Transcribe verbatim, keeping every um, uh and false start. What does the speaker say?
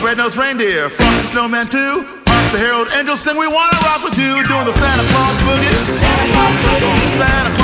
Red-Nosed Reindeer, Frosty Snowman too. Hark the Herald Angels sing, we wanna rock with you. Doing the Santa Claus boogie. Santa Claus boogie. Santa